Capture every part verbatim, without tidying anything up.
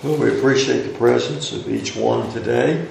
Well, we appreciate the presence of each one today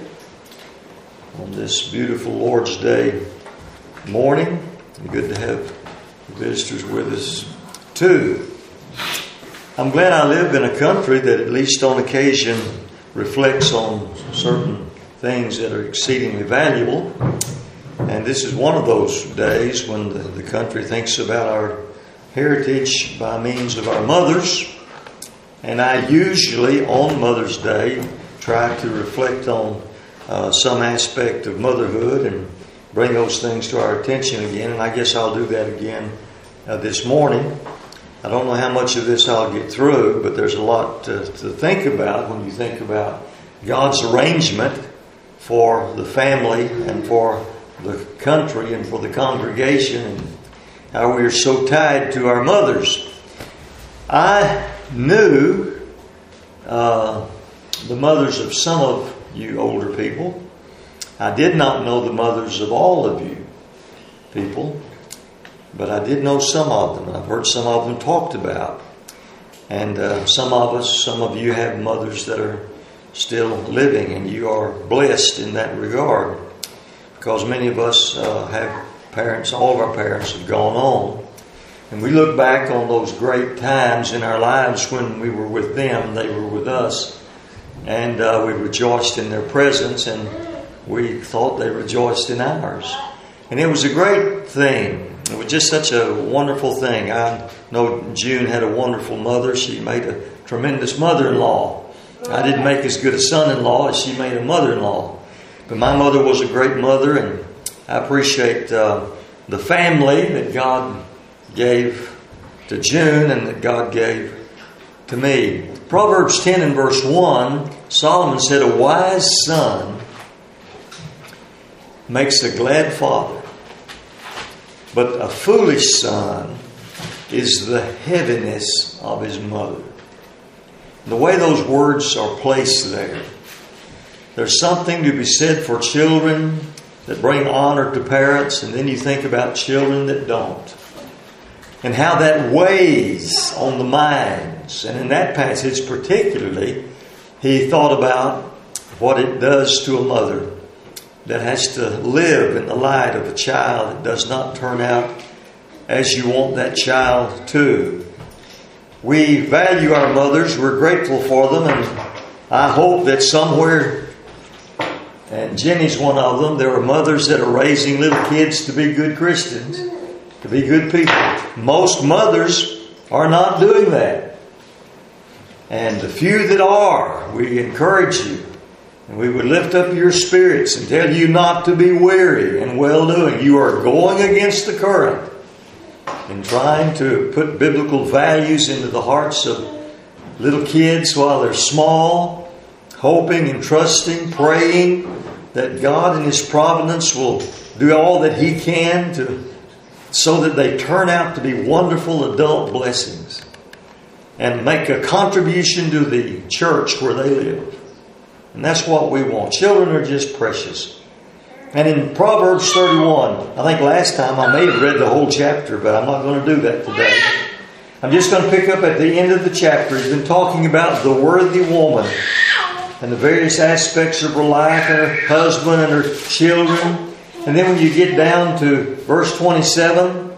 on this beautiful Lord's Day morning. Good to have visitors with us too. I'm glad I live in a country that at least on occasion reflects on certain things that are exceedingly valuable. And this is one of those days when the, the country thinks about our heritage by means of our mothers. And I usually, on Mother's Day, try to reflect on uh, some aspect of motherhood and bring those things to our attention again. And I guess I'll do that again uh, this morning. I don't know how much of this I'll get through, but there's a lot to, to think about when you think about God's arrangement for the family and for the country and for the congregation and how we are so tied to our mothers. I knew uh, the mothers of some of you older people. I did not know the mothers of all of you people, but I did know some of them. I've heard some of them talked about. And uh, some of us, some of you have mothers that are still living, and you are blessed in that regard. Because many of us uh, have parents, all of our parents have gone on. And we look back on those great times in our lives when we were with them, they were with us. And uh, we rejoiced in their presence, and we thought they rejoiced in ours. And it was a great thing. It was just such a wonderful thing. I know June had a wonderful mother. She made a tremendous mother-in-law. I didn't make as good a son-in-law as she made a mother-in-law. But my mother was a great mother, and I appreciate uh, the family that God gave to June and that God gave to me. Proverbs ten and verse one, Solomon said, "A wise son makes a glad father, but a foolish son is the heaviness of his mother." The way those words are placed there, there's something to be said for children that bring honor to parents, and then you think about children that don't. And how that weighs on the minds. And in that passage particularly, he thought about what it does to a mother that has to live in the light of a child that does not turn out as you want that child to. We value our mothers. We're grateful for them. And I hope that somewhere, and Jenny's one of them, there are mothers that are raising little kids to be good Christians, to be good people. Most mothers are not doing that. And the few that are, we encourage you. And we would lift up your spirits and tell you not to be weary in well-doing. You are going against the current in trying to put biblical values into the hearts of little kids while they're small, hoping and trusting, praying that God in His providence will do all that He can to so that they turn out to be wonderful adult blessings and make a contribution to the church where they live. And that's what we want. Children are just precious. And in Proverbs thirty-one, I think last time I may have read the whole chapter, but I'm not going to do that today. I'm just going to pick up at the end of the chapter. He's been talking about the worthy woman and the various aspects of her life and her husband and her children. And then when you get down to verse twenty-seven,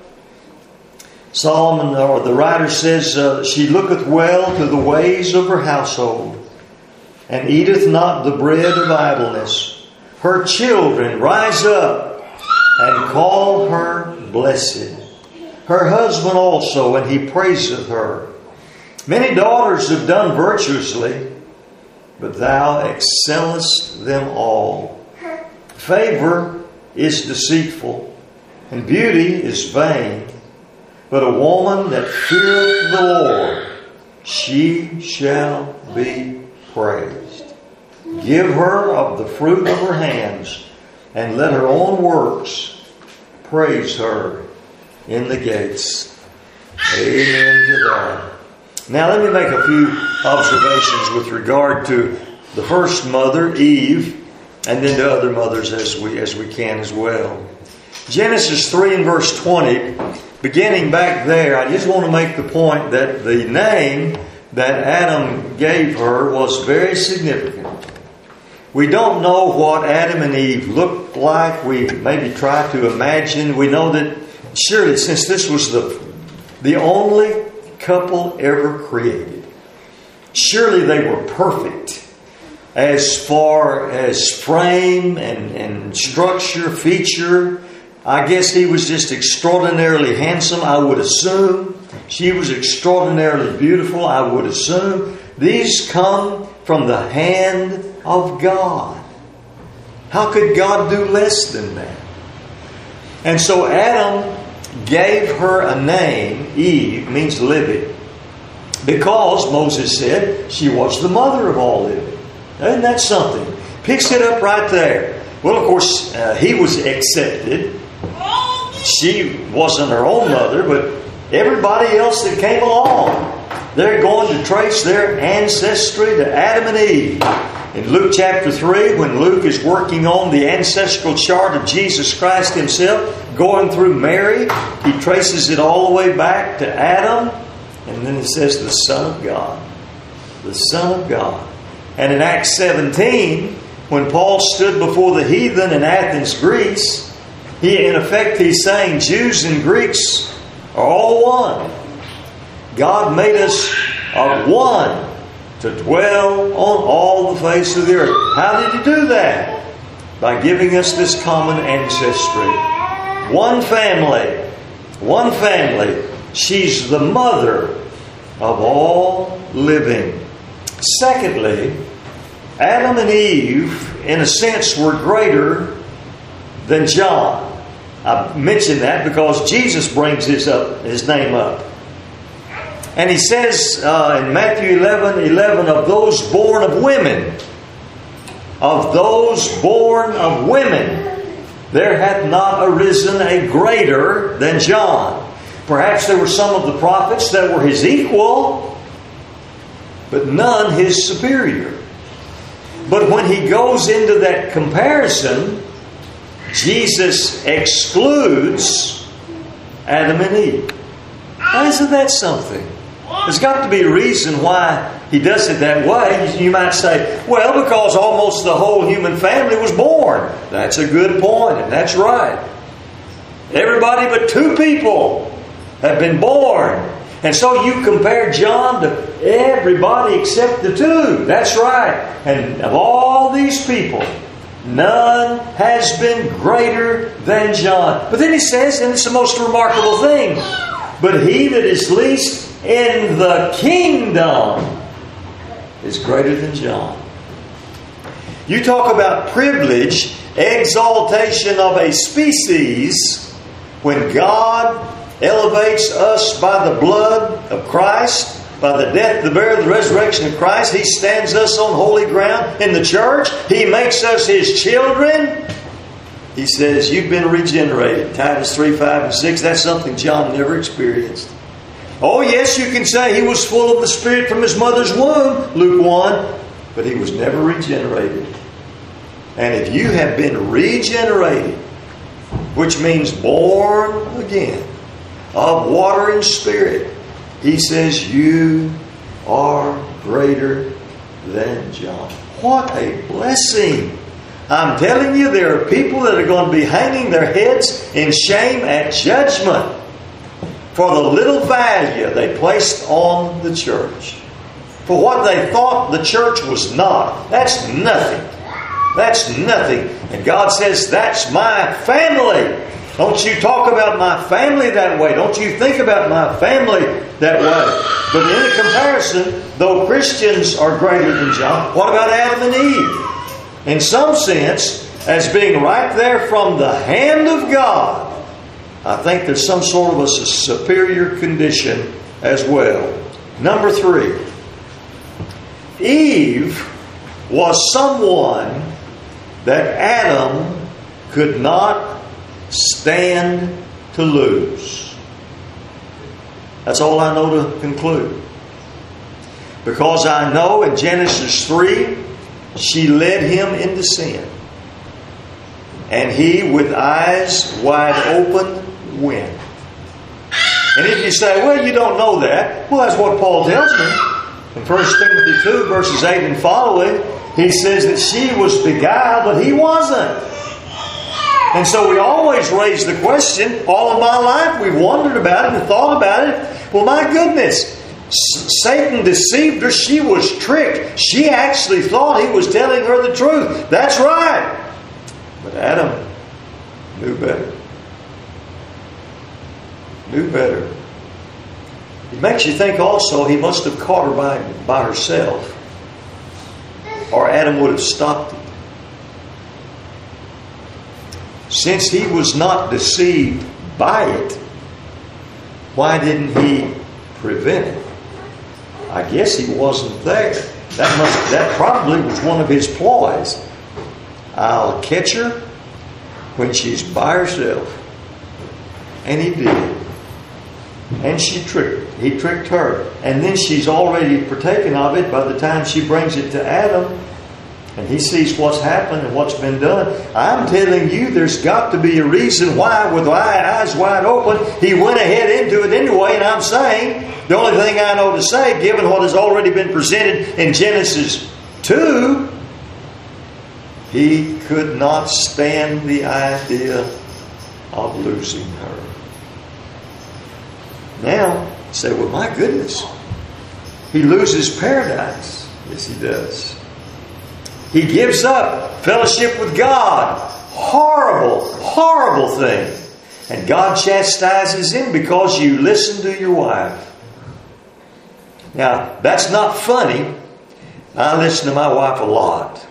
Solomon, or the writer says, uh, "She looketh well to the ways of her household, and eateth not the bread of idleness. Her children rise up and call her blessed. Her husband also, and he praiseth her. Many daughters have done virtuously, but thou excellest them all. Favor is deceitful, and beauty is vain. But a woman that feareth the Lord, she shall be praised. Give her of the fruit of her hands, and let her own works praise her in the gates." Amen to that. Now let me make a few observations with regard to the first mother, Eve, and then to other mothers as we as we can as well. Genesis three and verse twenty, beginning back there, I just want to make the point that the name that Adam gave her was very significant. We don't know what Adam and Eve looked like. We maybe try to imagine. We know that surely, since this was the, the only couple ever created, surely they were perfect as far as frame and, and structure, feature. I guess he was just extraordinarily handsome, I would assume. She was extraordinarily beautiful, I would assume. These come from the hand of God. How could God do less than that? And so Adam gave her a name. Eve means living, because Moses said she was the mother of all living. Isn't that something? Picks it up right there. Well, of course, uh, he was accepted. She wasn't her own mother, but everybody else that came along, they're going to trace their ancestry to Adam and Eve. In Luke chapter three, when Luke is working on the ancestral chart of Jesus Christ Himself, going through Mary, he traces it all the way back to Adam, and then he says the Son of God. The Son of God. And in Acts seventeen, when Paul stood before the heathen in Athens, Greece, he, in effect, he's saying Jews and Greeks are all one. God made us of one to dwell on all the face of the earth. How did He do that? By giving us this common ancestry. One family. One family. She's the mother of all living. Secondly, Adam and Eve, in a sense, were greater than John. I mention that because Jesus brings his up, his name up. And he says uh, in Matthew eleven eleven, of those born of women, of those born of women, there hath not arisen a greater than John. Perhaps there were some of the prophets that were his equal, but none his superior. But when he goes into that comparison, Jesus excludes Adam and Eve. Now, isn't that something? There's got to be a reason why he does it that way. You might say, well, because almost the whole human family was born. That's a good point, and that's right. Everybody but two people have been born. And so you compare John to everybody except the two. That's right. And of all these people, none has been greater than John. But then he says, and it's the most remarkable thing, but he that is least in the kingdom is greater than John. You talk about privilege, exaltation of a species. When God elevates us by the blood of Christ, by the death, the burial, the resurrection of Christ, He stands us on holy ground in the church. He makes us His children. He says, you've been regenerated. Titus three, five, and six. That's something John never experienced. Oh, yes, you can say he was full of the Spirit from his mother's womb, Luke one, but he was never regenerated. And if you have been regenerated, which means born again, of water and spirit, he says you are greater than John. What a blessing! I'm telling you, there are people that are going to be hanging their heads in shame at judgment for the little value they placed on the church. For what they thought the church was not. That's nothing. That's nothing. And God says, that's my family. Don't you talk about my family that way. Don't you think about my family that way. But in a comparison, though Christians are greater than John, what about Adam and Eve? In some sense, as being right there from the hand of God, I think there's some sort of a superior condition as well. Number three, Eve was someone that Adam could not stand to lose. That's all I know to conclude. Because I know in Genesis three, she led him into sin. And he, with eyes wide open, went. And if you say, well, you don't know that. Well, that's what Paul tells me. In First Timothy two, verses eight and following, he says that she was beguiled, but he wasn't. And so we always raise the question, all of my life we've wondered about it and thought about it. Well, my goodness, Satan deceived her. She was tricked. She actually thought he was telling her the truth. That's right. But Adam knew better. Knew better. It makes you think also he must have caught her by, by herself, or Adam would have stopped it. Since he was not deceived by it, why didn't he prevent it? I guess he wasn't there. That must that probably was one of his ploys. I'll catch her when she's by herself. And he did. And she tricked. He tricked her. And then she's already partaken of it by the time she brings it to Adam. And he sees what's happened and what's been done. I'm telling you, there's got to be a reason why, with eyes wide open, he went ahead into it anyway. And I'm saying, the only thing I know to say, given what has already been presented in Genesis two, he could not stand the idea of losing her. Now, you say, well, my goodness, he loses paradise. Yes, he does. He gives up fellowship with God. Horrible, horrible thing. And God chastises him because you listen to your wife. Now, that's not funny. I listen to my wife a lot.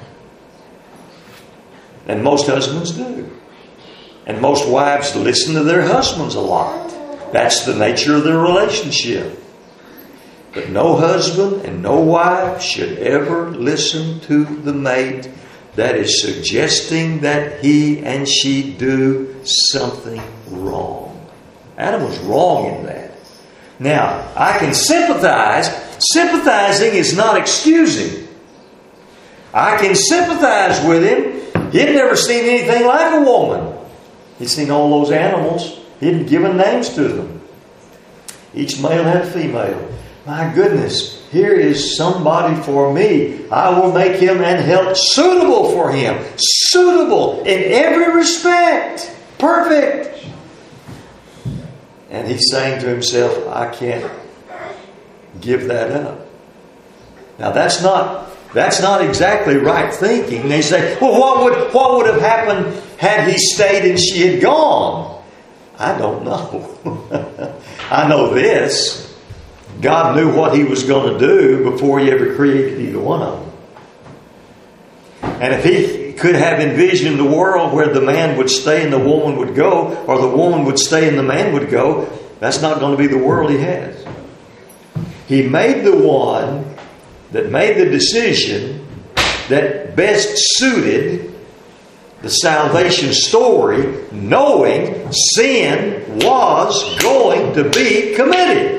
And most husbands do. And most wives listen to their husbands a lot. That's the nature of their relationship. But no husband and no wife should ever listen to the mate that is suggesting that he and she do something wrong. Adam was wrong in that. Now, I can sympathize. Sympathizing is not excusing. I can sympathize with him. He'd never seen anything like a woman. He'd seen all those animals. He'd given names to them. Each male had a female. My goodness, here is somebody for me. I will make him and help suitable for him. Suitable in every respect. Perfect. And he's saying to himself, I can't give that up. Now that's not that's not exactly right thinking. They say, well, what would what would have happened had he stayed and she had gone? I don't know. I know this. God knew what he was going to do before he ever created either one of them. And if he could have envisioned a world where the man would stay and the woman would go, or the woman would stay and the man would go, that's not going to be the world he has. He made the one that made the decision that best suited the salvation story, knowing sin was going to be committed.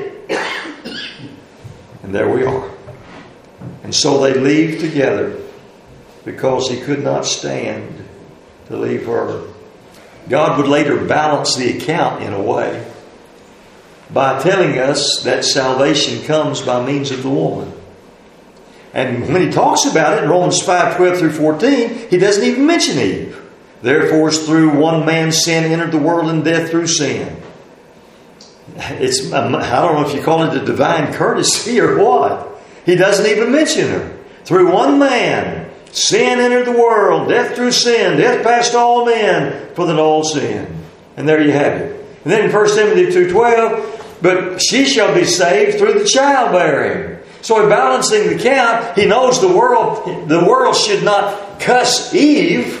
And there we are. And so they leave together because he could not stand to leave her. God would later balance the account in a way by telling us that salvation comes by means of the woman. And when he talks about it in Romans five, twelve through fourteen, he doesn't even mention Eve. Therefore, as through one man's sin entered the world, and death through sin. It's, I don't know if you call it a divine courtesy or what. He doesn't even mention her. Through one man, sin entered the world, death through sin, death passed all men, for that all sin. And there you have it. And then in First Timothy two twelve, but she shall be saved through the childbearing. So in balancing the count, he knows the world, the world should not cuss Eve.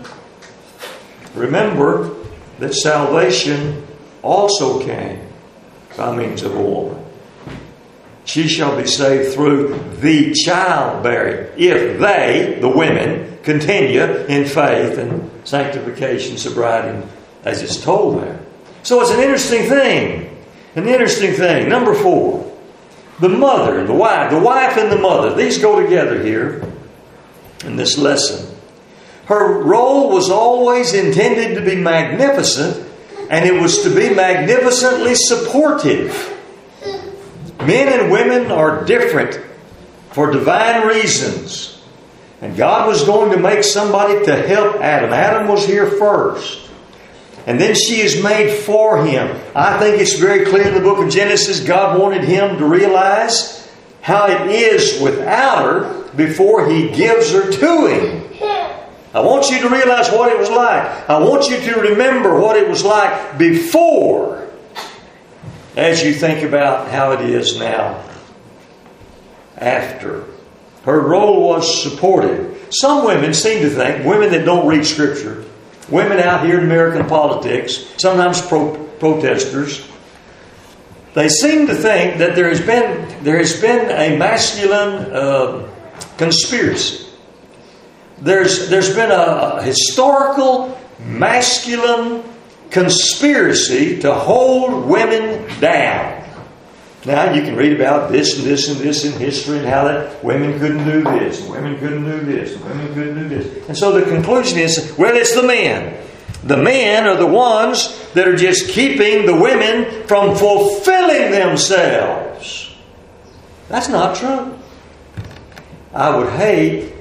Remember that salvation also came by means of a woman. She shall be saved through the childbearing, if they, the women, continue in faith and sanctification, sobriety, as it's told there. So it's an interesting thing. An interesting thing. Number four. The mother, the wife, the wife and the mother. These go together here in this lesson. Her role was always intended to be magnificent, and it was to be magnificently supportive. Men and women are different for divine reasons. And God was going to make somebody to help Adam. Adam was here first. And then she is made for him. I think it's very clear in the book of Genesis, God wanted him to realize how it is without her before He gives her to him. I want you to realize what it was like. I want you to remember what it was like before, as you think about how it is now after. Her role was supportive. Some women seem to think, women that don't read Scripture, women out here in American politics, sometimes pro- protesters, they seem to think that there has been there has been a masculine uh, conspiracy. There's there's been a historical masculine conspiracy to hold women down. Now you can read about this and this and this in history and how that women couldn't do this, and women couldn't do this, and women couldn't do this. And so the conclusion is, well, it's the men. The men are the ones that are just keeping the women from fulfilling themselves. That's not true. I would hate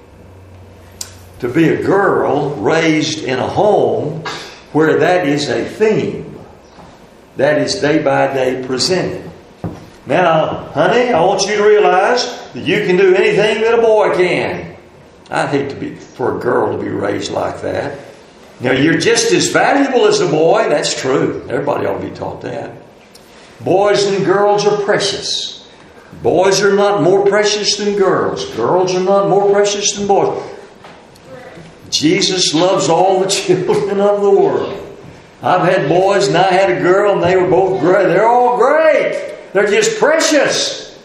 to be a girl raised in a home where that is a theme. That is day by day presented. Now, honey, I want you to realize that you can do anything that a boy can. I'd hate to be for a girl to be raised like that. Now, you're just as valuable as a boy. That's true. Everybody ought to be taught that. Boys and girls are precious. Boys are not more precious than girls. Girls are not more precious than boys. Jesus loves all the children of the world. I've had boys and I had a girl and they were both great. They're all great. They're just precious.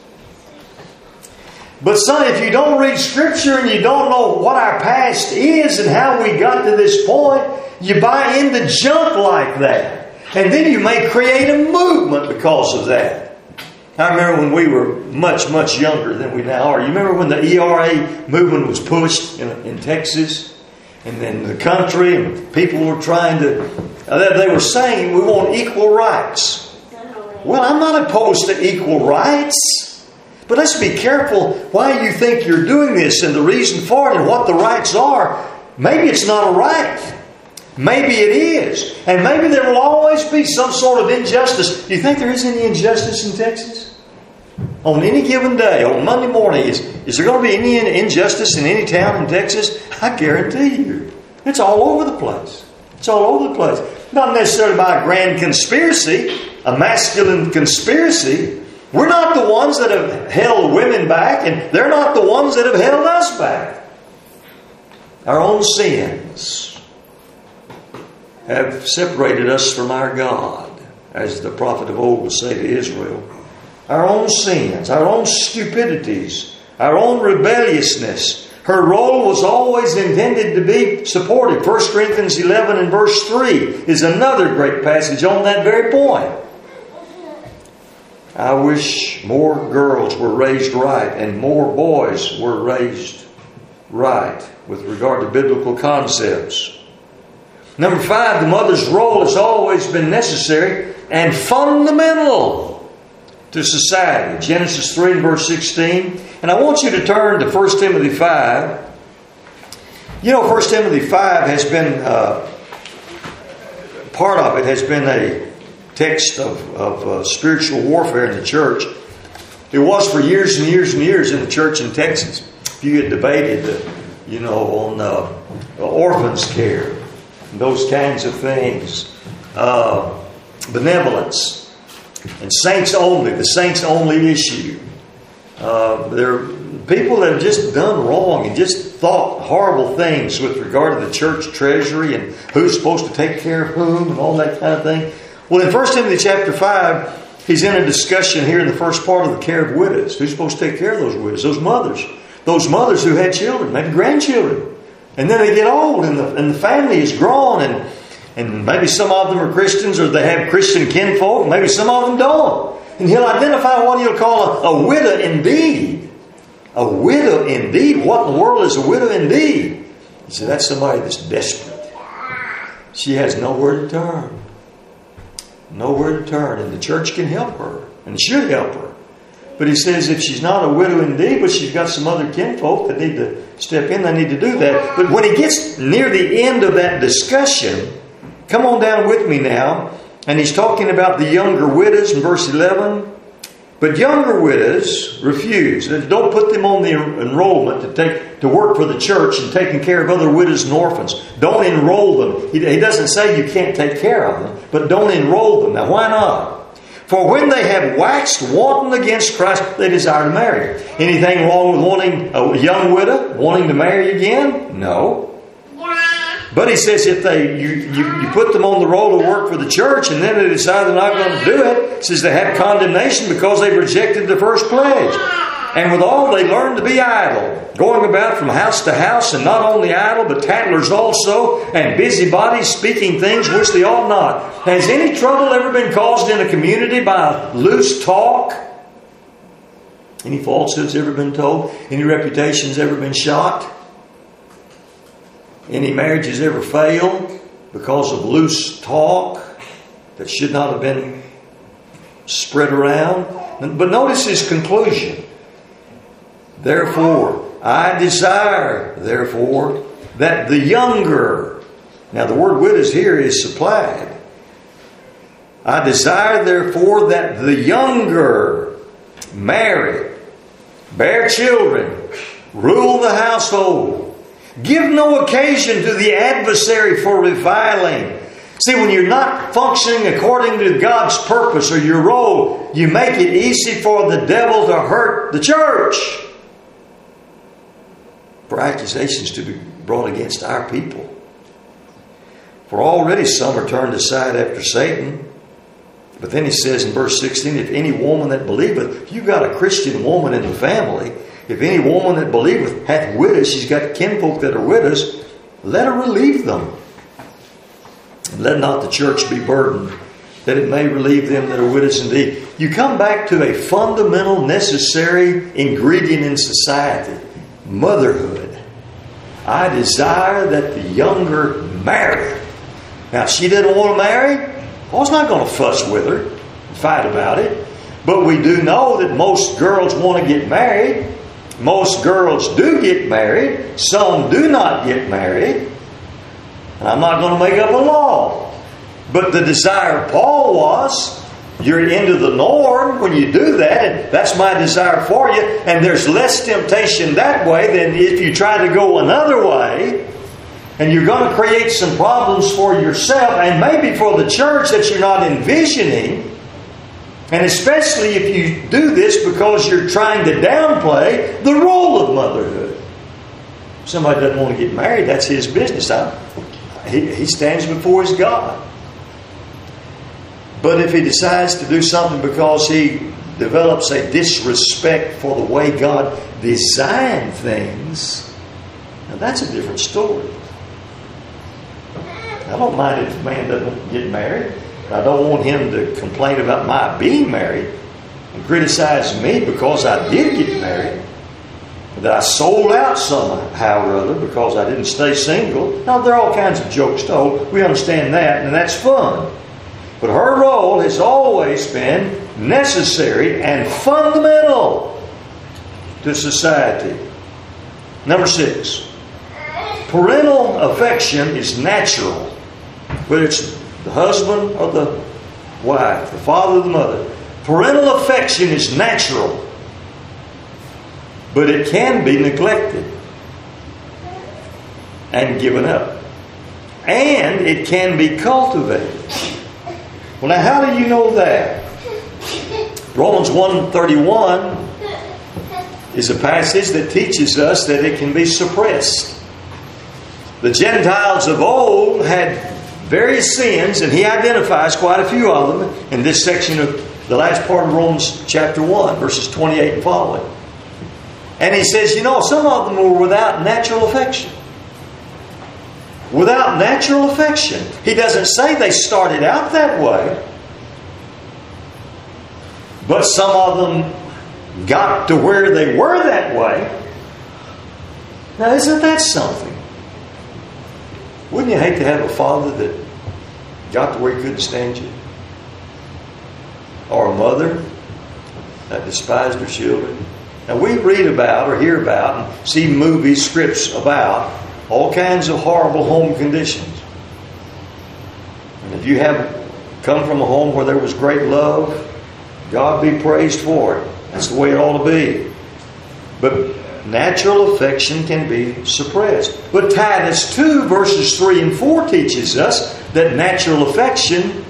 But son, if you don't read Scripture and you don't know what our past is and how we got to this point, you buy into junk like that. And then you may create a movement because of that. I remember when we were much, much younger than we now are. You remember when the E R A movement was pushed in, in Texas? And then the country and people were trying to... They were saying we want equal rights. Well, I'm not opposed to equal rights. But let's be careful why you think you're doing this and the reason for it and what the rights are. Maybe it's not a right. Maybe it is. And maybe there will always be some sort of injustice. Do you think there is any injustice in Texas? On any given day, on Monday morning, is, is there going to be any injustice in any town in Texas? I guarantee you. It's all over the place. It's all over the place. Not necessarily by a grand conspiracy, a masculine conspiracy. We're not the ones that have held women back, and they're not the ones that have held us back. Our own sins have separated us from our God, as the prophet of old would say to Israel. Our own sins, our own stupidities, our own rebelliousness. Her role was always intended to be supported. First Corinthians eleven and verse three is another great passage on that very point. I wish more girls were raised right and more boys were raised right with regard to biblical concepts. Number five, the mother's role has always been necessary and fundamental to society. Genesis three and verse sixteen. And I want you to turn to First Timothy five. You know, First Timothy five has been, uh, part of it has been a text of, of uh, spiritual warfare in the church. It was for years and years and years in the church in Texas. You had debated, uh, you know, on uh, orphans' care, and those kinds of things. Uh, benevolence. And saints only, the saints only issue. Uh, there are people that have just done wrong and just thought horrible things with regard to the church treasury and who's supposed to take care of whom and all that kind of thing. Well, in First Timothy chapter five, he's in a discussion here in the first part of the care of widows. Who's supposed to take care of those widows? Those mothers. Those mothers who had children, maybe grandchildren. And then they get old and the, and the family is grown and And maybe some of them are Christians or they have Christian kinfolk. Maybe some of them don't. And he'll identify what he'll call a, a widow indeed. A widow indeed. What in the world is a widow indeed? He said, that's somebody that's desperate. She has nowhere to turn. Nowhere to turn. And the church can help her. And should help her. But he says if she's not a widow indeed, but she's got some other kinfolk that need to step in, they need to do that. But when he gets near the end of that discussion, come on down with me now, and he's talking about the younger widows in verse eleven. But younger widows refuse. Don't put them on the enrollment to take to work for the church and taking care of other widows and orphans. Don't enroll them. He, he doesn't say you can't take care of them, but don't enroll them. Now, why not? For when they have waxed wanton against Christ, they desire to marry. Anything wrong with wanting a young widow wanting to marry again? No. But he says if they you, you, you put them on the roll to work for the church and then they decide they're not going to do it, he says they have condemnation because they rejected the first pledge. And withal they learn to be idle, going about from house to house, and not only idle but tattlers also, and busybodies, speaking things which they ought not. Has any trouble ever been caused in a community by loose talk? Any falsehoods ever been told? Any reputations ever been shot? Any marriages ever failed because of loose talk that should not have been spread around? But notice his conclusion. Therefore, I desire, therefore, that the younger, now the word widows here is supplied. I desire, therefore, that the younger marry, bear children, rule the household, give no occasion to the adversary for reviling. See, when you're not functioning according to God's purpose or your role, you make it easy for the devil to hurt the church. For accusations to be brought against our people. For already some are turned aside after Satan. But then he says in verse sixteen, if any woman that believeth, if you've got a Christian woman in the family, if any woman that believeth hath widows, she's got kinfolk that are widows, let her relieve them. And let not the church be burdened, that it may relieve them that are widows indeed. You come back to a fundamental, necessary ingredient in society. Motherhood. I desire that the younger marry. Now, if she didn't want to marry, I was not going to fuss with her and fight about it. But we do know that most girls want to get married. Most girls do get married. Some do not get married. And I'm not going to make up a law. But the desire of Paul was, you're into the norm when you do that. And that's my desire for you. And there's less temptation that way than if you try to go another way. And you're going to create some problems for yourself and maybe for the church that you're not envisioning. And especially if you do this because you're trying to downplay the role of motherhood. If somebody doesn't want to get married, that's his business. I, he, he stands before his God. But if he decides to do something because he develops a disrespect for the way God designed things, now that's a different story. I don't mind if a man doesn't get married. I don't want him to complain about my being married and criticize me because I did get married. That I sold out somehow or other because I didn't stay single. Now, there are all kinds of jokes told. We understand that, and that's fun. But her role has always been necessary and fundamental to society. Number six. Parental affection is natural. Whether it's the husband or the wife, the father or the mother. Parental affection is natural. But it can be neglected and given up. And it can be cultivated. Well, now how do you know that? Romans one thirty-one is a passage that teaches us that it can be suppressed. The Gentiles of old had various sins, and he identifies quite a few of them in this section of the last part of Romans chapter one, verses twenty-eight and following. And he says, you know, some of them were without natural affection. Without natural affection. He doesn't say they started out that way. But some of them got to where they were that way. Now, isn't that something? Wouldn't you hate to have a father that got to where he couldn't stand you? Or a mother? that despised her children. Now we read about or hear about and see movies, scripts about all kinds of horrible home conditions. And if you have come from a home where there was great love, God be praised for it. That's the way it ought to be. But natural affection can be suppressed. But Titus two verses three and four teaches us that natural affection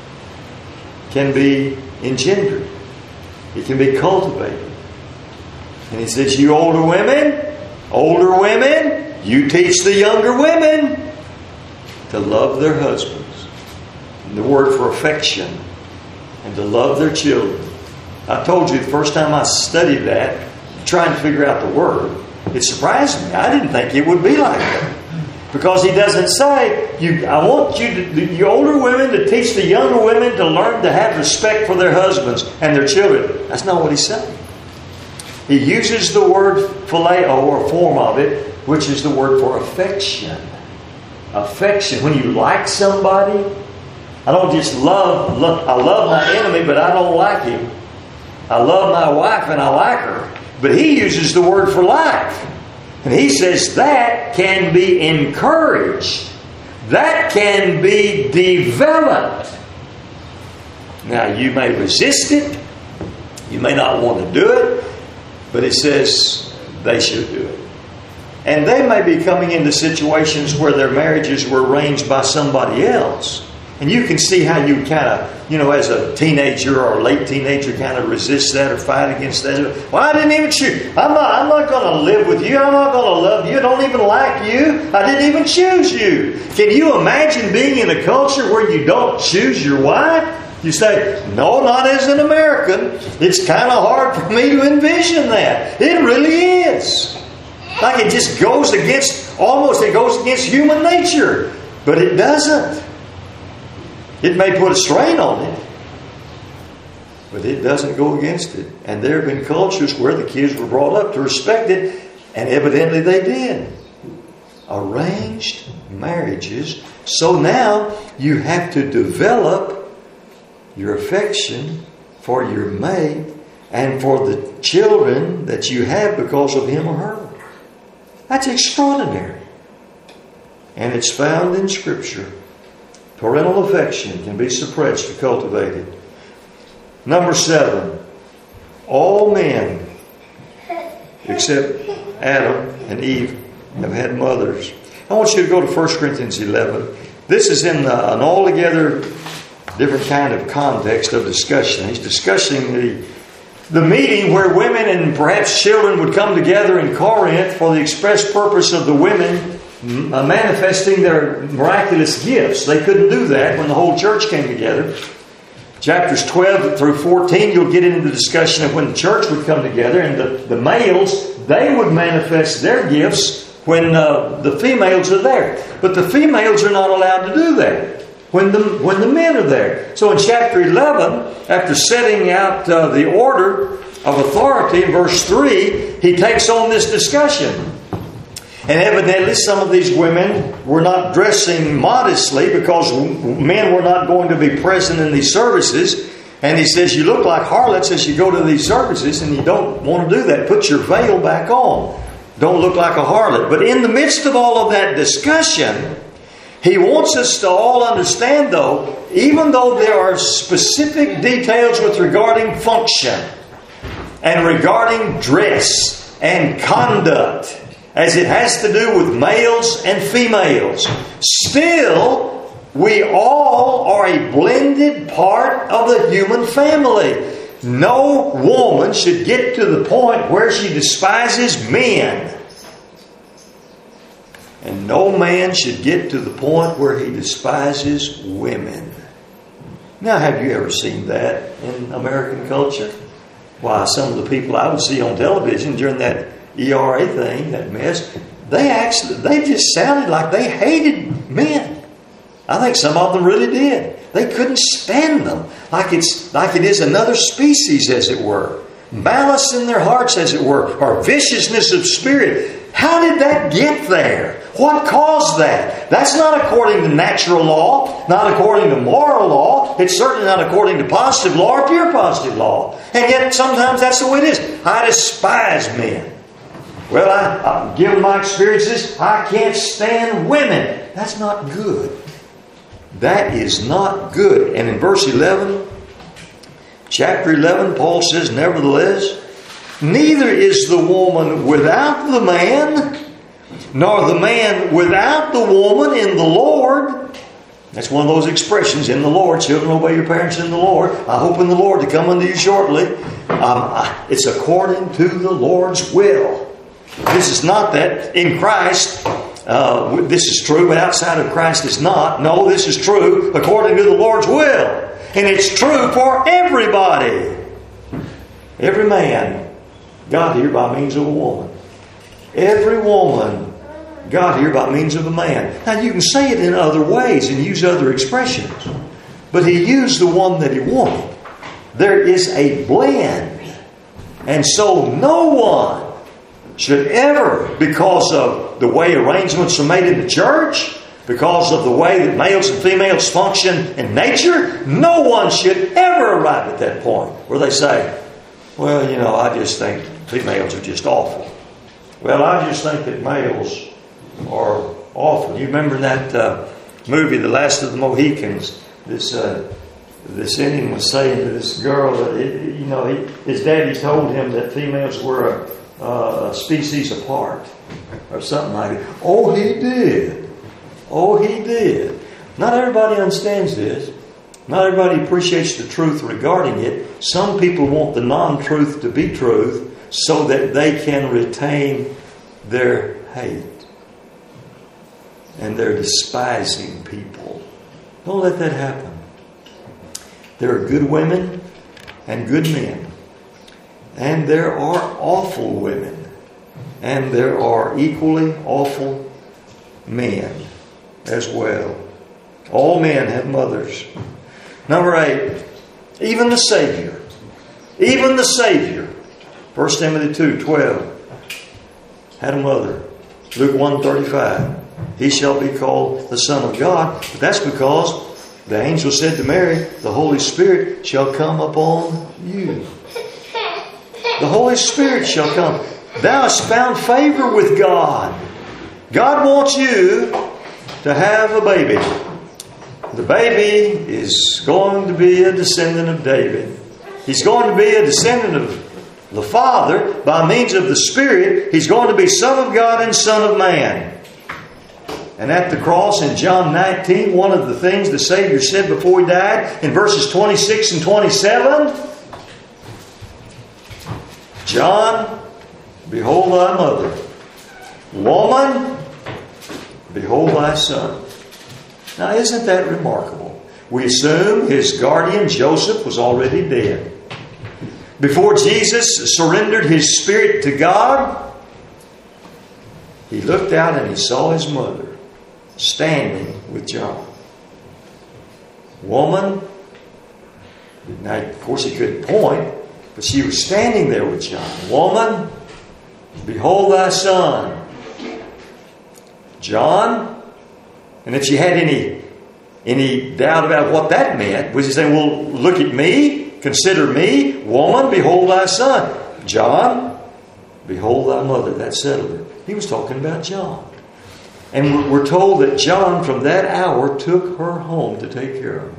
can be engendered. It can be cultivated. And he says, you older women, older women, you teach the younger women to love their husbands. And the word for affection. And to love their children. I told you the first time I studied that, trying to figure out the word, it surprised me. I didn't think it would be like that. Because he doesn't say, you, I want you, to, you older women, to teach the younger women to learn to have respect for their husbands and their children. That's not what he's saying. He uses the word phileo, or a form of it, which is the word for affection. Affection. When you like somebody, I don't just love, love, I love my enemy, but I don't like him. I love my wife and I like her. But he uses the word for life. And he says that can be encouraged. That can be developed. Now, you may resist it. You may not want to do it. But it says they should do it. And they may be coming into situations where their marriages were arranged by somebody else. And you can see how you kind of, you know, as a teenager or a late teenager, kind of resist that or fight against that. Well, I didn't even choose. I'm not, I'm not going to live with you. I'm not going to love you. I don't even like you. I didn't even choose you. Can you imagine being in a culture where you don't choose your wife? You say, no, not as an American. It's kind of hard for me to envision that. It really is. Like it just goes against, almost it goes against human nature. But it doesn't. It may put a strain on it. But it doesn't go against it. And there have been cultures where the kids were brought up to respect it. And evidently they did. Arranged marriages. So now you have to develop your affection for your mate and for the children that you have because of him or her. That's extraordinary. And it's found in Scripture. Parental affection can be suppressed or cultivated. Number seven. All men, except Adam and Eve, have had mothers. I want you to go to First Corinthians eleven. This is in an altogether different kind of context of discussion. He's discussing the, the meeting where women and perhaps children would come together in Corinth for the express purpose of the women manifesting their miraculous gifts. They couldn't do that when the whole church came together. Chapters twelve through fourteen, you'll get into the discussion of when the church would come together, and the, the males, they would manifest their gifts when uh, the females are there. But the females are not allowed to do that when the, when the men are there. So in chapter eleven, after setting out uh, the order of authority in verse three, he takes on this discussion. And evidently some of these women were not dressing modestly because men were not going to be present in these services. And he says, you look like harlots as you go to these services, and you don't want to do that. Put your veil back on. Don't look like a harlot. But in the midst of all of that discussion, he wants us to all understand, though, even though there are specific details with regarding function and regarding dress and conduct, as it has to do with males and females, still, we all are a blended part of the human family. No woman should get to the point where she despises men. And no man should get to the point where he despises women. Now, have you ever seen that in American culture? Why, some of the people I would see on television during that E R A thing, that mess, they actually, they just sounded like they hated men. I think some of them really did. They couldn't stand them. Like it's like it is another species, as it were. Malice in their hearts, as it were, or viciousness of spirit. How did that get there? What caused that? That's not according to natural law, not according to moral law. It's certainly not according to positive law or pure positive law. And yet sometimes that's the way it is. I despise men. Well, I, I, given my experiences, I can't stand women. That's not good. That is not good. And in verse eleven, chapter eleven, Paul says, nevertheless, neither is the woman without the man, nor the man without the woman in the Lord. That's one of those expressions, in the Lord. Children, obey your parents in the Lord. I hope in the Lord to come unto you shortly. Um, it's according to the Lord's will. This is not that in Christ, uh, this is true, but outside of Christ it's not. No, this is true according to the Lord's will. And it's true for everybody. Every man got here by means of a woman. Every woman got here by means of a man. Now you can say it in other ways and use other expressions. But He used the one that He wanted. There is a blend. And so no one should ever, because of the way arrangements are made in the church, because of the way that males and females function in nature, no one should ever arrive at that point where they say, well, you know, I just think females are just awful. Well, I just think that males are awful. You remember that uh, movie, The Last of the Mohicans? This uh, this Indian was saying to this girl that, it, you know, he, his daddy told him that females were a Uh, species apart or something like that. Oh, he did. Oh, he did. Not everybody understands this. Not everybody appreciates the truth regarding it. Some people want the non-truth to be truth so that they can retain their hate and their despising people. Don't let that happen. There are good women and good men. And there are awful women. And there are equally awful men as well. All men have mothers. Number eight, even the Savior. Even the Savior. First Timothy two twelve had a mother. Luke one thirty-five. He shall be called the Son of God. But that's because the angel said to Mary, the Holy Spirit shall come upon you. The Holy Spirit shall come. Thou hast found favor with God. God wants you to have a baby. The baby is going to be a descendant of David. He's going to be a descendant of the Father by means of the Spirit. He's going to be Son of God and Son of Man. And at the cross in John nineteen, one of the things the Savior said before He died in verses twenty-six and twenty-seven, John, behold thy mother. Woman, behold thy son. Now, isn't that remarkable? We assume his guardian, Joseph, was already dead. Before Jesus surrendered his spirit to God, he looked out and he saw his mother standing with John. Woman, now, of course, he couldn't point, but she was standing there with John. Woman, behold thy son. John, and if she had any any doubt about what that meant, was he saying, well, look at me, consider me. Woman, behold thy son. John, behold thy mother. That settled it. He was talking about John. And we're told that John, from that hour, took her home to take care of her.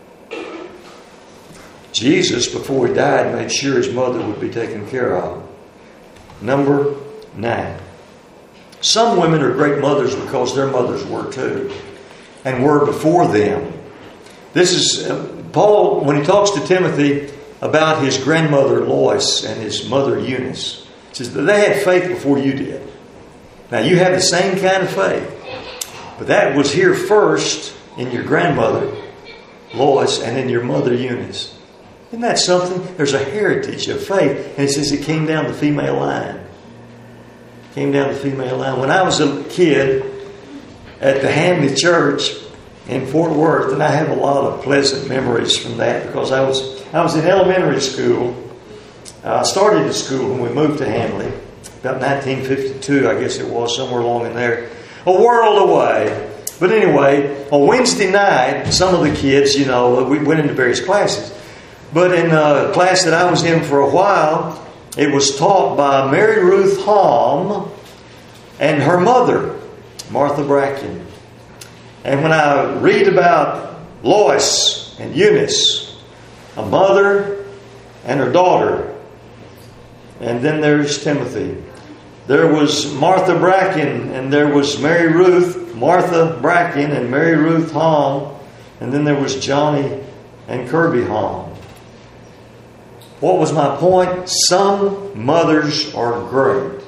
Jesus, before He died, made sure His mother would be taken care of. Number nine. Some women are great mothers because their mothers were too, and were before them. This is uh, Paul, when he talks to Timothy about his grandmother Lois and his mother Eunice. He says that they had faith before you did. Now you have the same kind of faith, but that was here first in your grandmother Lois and in your mother Eunice. Isn't that something? There's a heritage of faith. And it says it came down the female line. Came down the female line. When I was a kid at the Hamley Church in Fort Worth, and I have a lot of pleasant memories from that because I was I was in elementary school. I started the school when we moved to Hamley, about nineteen fifty-two, I guess it was, somewhere along in there. a world away. But anyway, on Wednesday night, some of the kids, you know, we went into various classes. But in a class that I was in for a while, it was taught by Mary Ruth Halm and her mother, Martha Bracken. And when I read about Lois and Eunice, a mother and her daughter, and then there's Timothy. There was Martha Bracken, and there was Mary Ruth, Martha Bracken and Mary Ruth Halm, and then there was Johnny and Kirby Halm. What was my point? Some mothers are great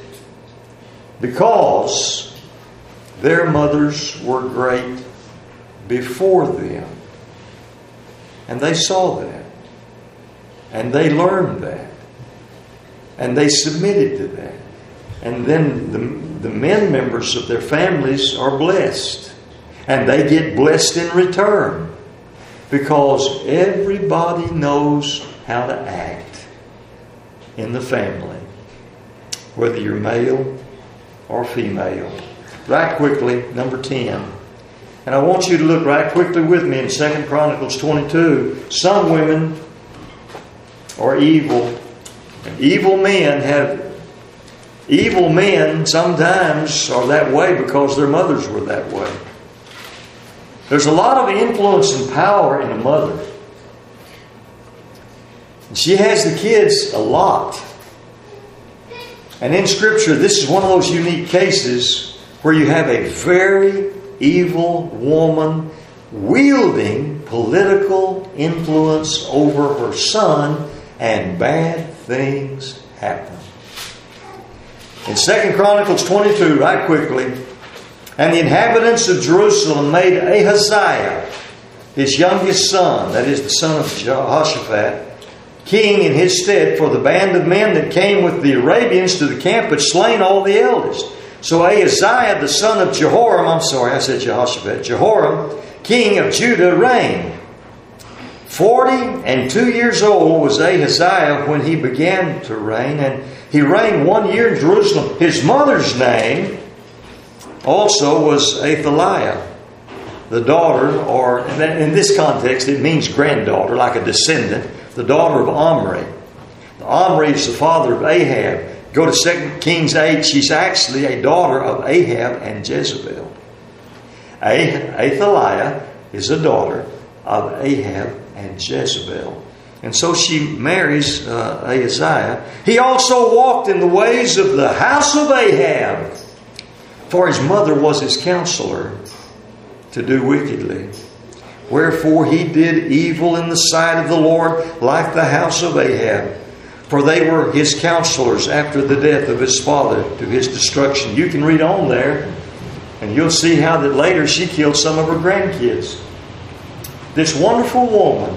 because their mothers were great before them. And they saw that. And they learned that. And they submitted to that. And then the, the men members of their families are blessed. And they get blessed in return. Because everybody knows how to act in the family. Whether you're male or female. Right quickly, number ten. And I want you to look right quickly with me in Second Chronicles twenty-two. Some women are evil. And evil men have... Evil men sometimes are that way because their mothers were that way. There's a lot of influence and power in a mother. And she has the kids a lot. And in Scripture, this is one of those unique cases where you have a very evil woman wielding political influence over her son, and bad things happen. In Second Chronicles twenty-two, right quickly, and the inhabitants of Jerusalem made Ahaziah, his youngest son, that is the son of Jehoshaphat, king in his stead, for the band of men that came with the Arabians to the camp had slain all the eldest. So Ahaziah, the son of Jehoram, I'm sorry, I said Jehoshaphat, Jehoram, king of Judah, reigned. Forty and two years old was Ahaziah when he began to reign, and he reigned one year in Jerusalem. His mother's name also was Athaliah, the daughter, or in this context it means granddaughter, like a descendant, the daughter of Omri. Omri is the father of Ahab. Go to Second Kings eight, she's actually a daughter of Ahab and Jezebel. Athaliah is a daughter of Ahab and Jezebel. And so she marries uh, Ahaziah. He also walked in the ways of the house of Ahab, for his mother was his counselor to do wickedly. Wherefore he did evil in the sight of the Lord, like the house of Ahab. For they were his counselors after the death of his father to his destruction. You can read on there, and you'll see how that later she killed some of her grandkids. This wonderful woman,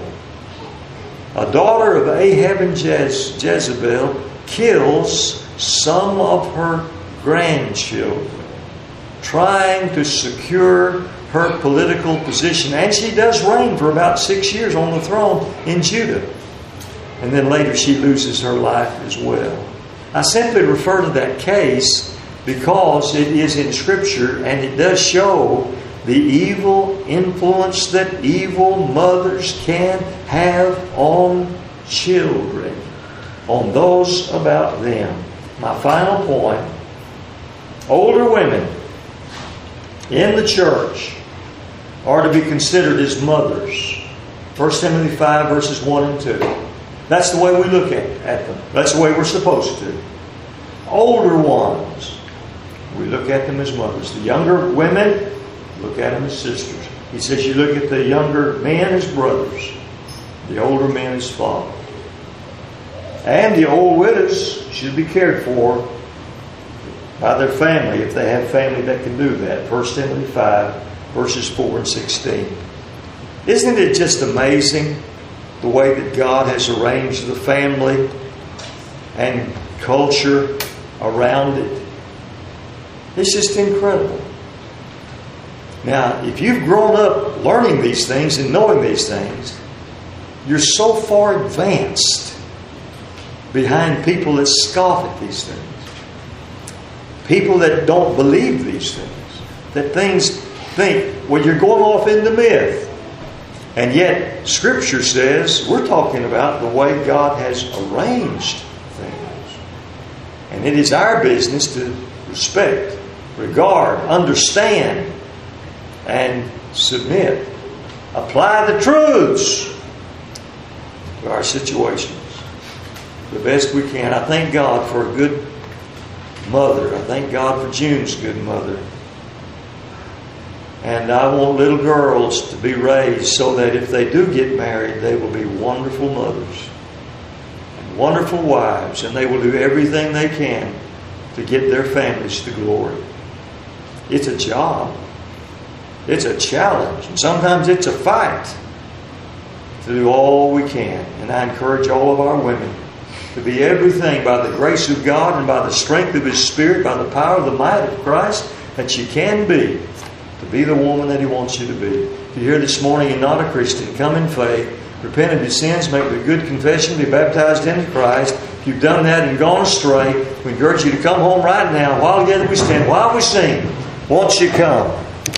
a daughter of Ahab and Jez- Jezebel, kills some of her grandchildren, trying to secure her political position. And she does reign for about six years on the throne in Judah. And then later she loses her life as well. I simply refer to that case because it is in Scripture and it does show the evil influence that evil mothers can have on children, on those about them. My final point, older women in the church are to be considered as mothers. First Timothy five verses one and two. That's the way we look at, at them. That's the way we're supposed to. Older ones, we look at them as mothers. The younger women, look at them as sisters. He says you look at the younger men as brothers. The older men as fathers. And the old widows should be cared for by their family, if they have family that can do that. First Timothy five verses four and sixteen. Isn't it just amazing the way that God has arranged the family and culture around it? It's just incredible. Now, if you've grown up learning these things and knowing these things, you're so far advanced behind people that scoff at these things. People that don't believe these things. that things think, well, you're going off into myth. And yet, Scripture says, we're talking about the way God has arranged things. And it is our business to respect, regard, understand, and submit. Apply the truths to our situations the best we can. I thank God for a good mother. I thank God for June's good mother. And I want little girls to be raised so that if they do get married, they will be wonderful mothers and wonderful wives, and they will do everything they can to get their families to glory. It's a job. It's a challenge. And sometimes it's a fight to do all we can. And I encourage all of our women to be everything by the grace of God and by the strength of His Spirit, by the power of the might of Christ, that you can be. To be the woman that He wants you to be. If you're here this morning and not a Christian, come in faith, repent of your sins, make a good confession, be baptized into Christ. If you've done that and gone astray, we encourage you to come home right now. While together we stand, while we sing, won't you come?